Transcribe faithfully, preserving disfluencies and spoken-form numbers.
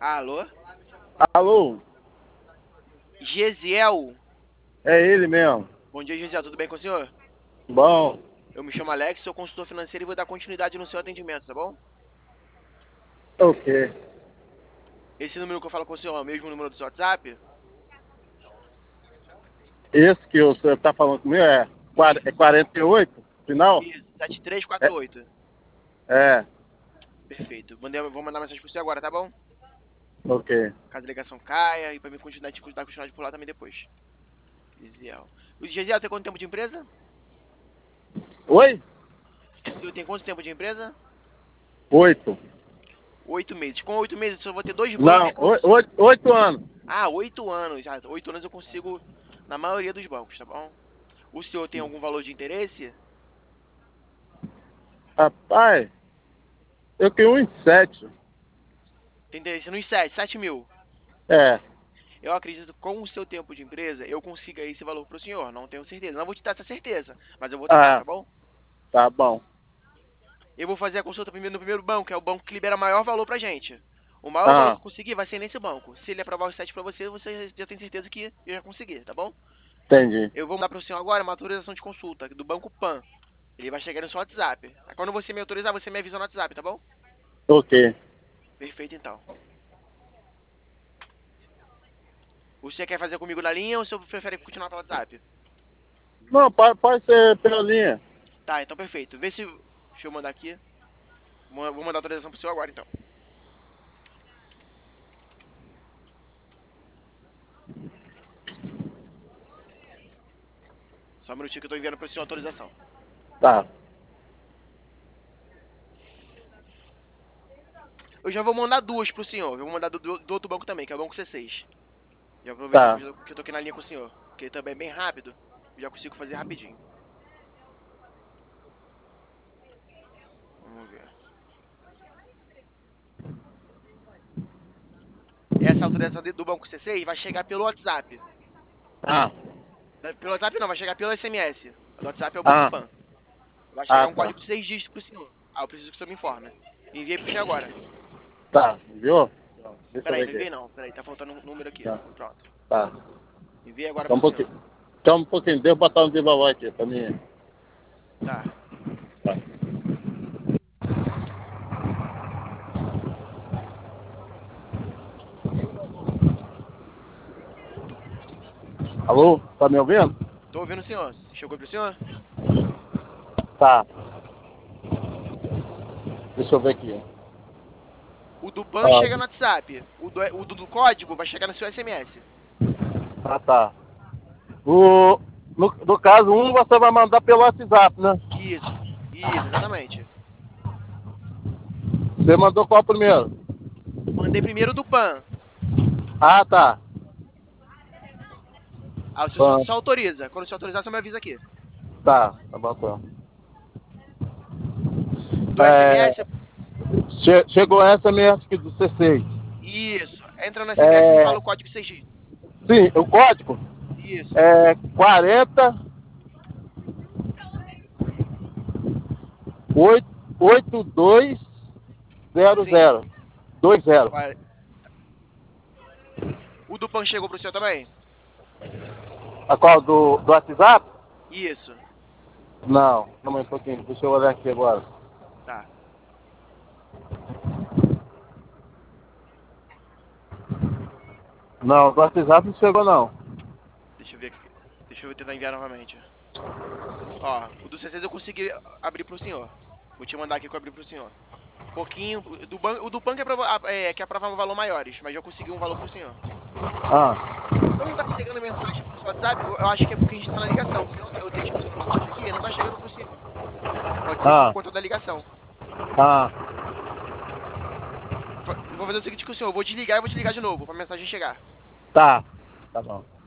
Alô? Alô, Gesiel? é ele mesmo. Bom dia, Gesiel. Tudo bem com o senhor? Bom, Eu me chamo Alex, sou consultor financeiro e vou dar continuidade no seu atendimento, tá bom? ok. Esse número que eu falo com o senhor é o mesmo número do seu WhatsApp? Esse que o senhor está falando comigo é, quar- é Isso. quarenta e oito, final? Isso, sete três É, quatro oito. é, Perfeito. Mandei, vou mandar mensagem pro senhor agora, tá bom? ok. Caso a ligação caia e pra mim continuar de dar continuidade por lá também depois. Gesiel. O Gesiel tem quanto tempo de empresa? Oi? O senhor tem quanto tempo de empresa? Oito. Oito meses. Com oito meses, eu só vou ter dois bancos Não, com... oi- oito, oito anos. Ah, oito anos. Ah, oito anos eu consigo na maioria dos bancos, tá bom? O senhor tem algum valor de interesse? Rapaz, eu tenho um sete. Tem interesse nos sete, sete mil. É, Eu acredito que com o seu tempo de empresa, eu consiga esse valor pro senhor. Não tenho certeza. Não vou te dar essa certeza, mas eu vou tentar, ah, tá bom? tá bom. Eu vou fazer a consulta primeiro no primeiro banco, que é o banco que libera maior valor pra gente. O maior valor que Ah, eu conseguir vai ser nesse banco. Se ele aprovar os sete pra você, você já tem certeza que eu já consegui, tá bom? entendi. Eu vou mandar pro senhor agora uma autorização de consulta do Banco Pan. Ele vai chegar no seu WhatsApp. Aí quando você me autorizar, você me avisa no WhatsApp, tá bom? Ok. Perfeito, então. Você quer fazer comigo na linha ou você prefere continuar pelo WhatsApp? Não, pode, pode ser pela linha. Tá, então perfeito. Vê se... Deixa eu mandar aqui. Vou vou mandar a autorização pro senhor agora, então. Só um minutinho que eu tô enviando pro senhor a autorização. Tá, Eu já vou mandar duas pro senhor. Eu vou mandar do, do- do outro banco também, que é o banco C seis. Já aproveito tá. que eu que eu tô aqui na linha com o senhor. Porque também é bem rápido. Eu já consigo fazer rapidinho. Vamos ver. Essa autorização de- do banco C seis vai chegar pelo WhatsApp. Ah, Né, pelo WhatsApp não, vai chegar pelo S M S. O WhatsApp é o Banco ah, Pan. Vai chegar ah, um tá. código de seis dígitos pro senhor. Ah, eu preciso que o senhor me informe. Enviei pro senhor agora. Tá, viu? Deixa eu Peraí, ver não enviei aqui. não. Peraí, tá faltando um número aqui. Tá, Pronto. tá. Enviei agora Só um pro senhor. pouquinho. Só um pouquinho, deixa eu botar um viva voz aqui pra mim. Tá. Tá. Alô, tá me ouvindo? Tô ouvindo o senhor. Chegou pro senhor? Tá, deixa eu ver aqui. O do Pan Ah, chega no WhatsApp. O do, o do, do código vai chegar no seu S M S. ah tá. O, no, no caso, um você vai mandar pelo WhatsApp, né? Isso. Isso, exatamente. Você mandou qual primeiro? Mandei primeiro do Pan. Ah, tá. Ah, o senhor só, Ah, só autoriza. Quando o senhor autorizar, você me avisa aqui. tá, tá bom. Do É, S M S, che- chegou essa mesmo que do C seis. isso. Entra no S M S e me fala É, o código seis dígitos. sim, o código Isso. é quarenta oito dois zero Sim. zero dois zero. Vai. O do Pan chegou pro senhor também? A qual? Do, do WhatsApp? Isso. Não, calma aí um pouquinho, deixa eu olhar aqui agora. Tá. Não, do WhatsApp não chegou não. Deixa eu ver aqui. Deixa eu tentar enviar novamente. Ó, o do C seis eu consegui abrir pro senhor. Vou te mandar aqui que eu abri pro senhor. Pouquinho. O do, ban o do Pan que é, prova é, que é aprovar um valor maiores, mas eu consegui um valor pro senhor. Ah, Não tá chegando mensagem pro seu WhatsApp, eu acho que é porque a gente tá na ligação. Porque eu, eu tentei te mandar mensagem aqui e não tá chegando pro senhor. Pode ser por ah, conta da ligação. ah, Eu vou fazer o seguinte com o senhor, eu vou desligar e vou te ligar de novo pra mensagem chegar. tá. Tá bom.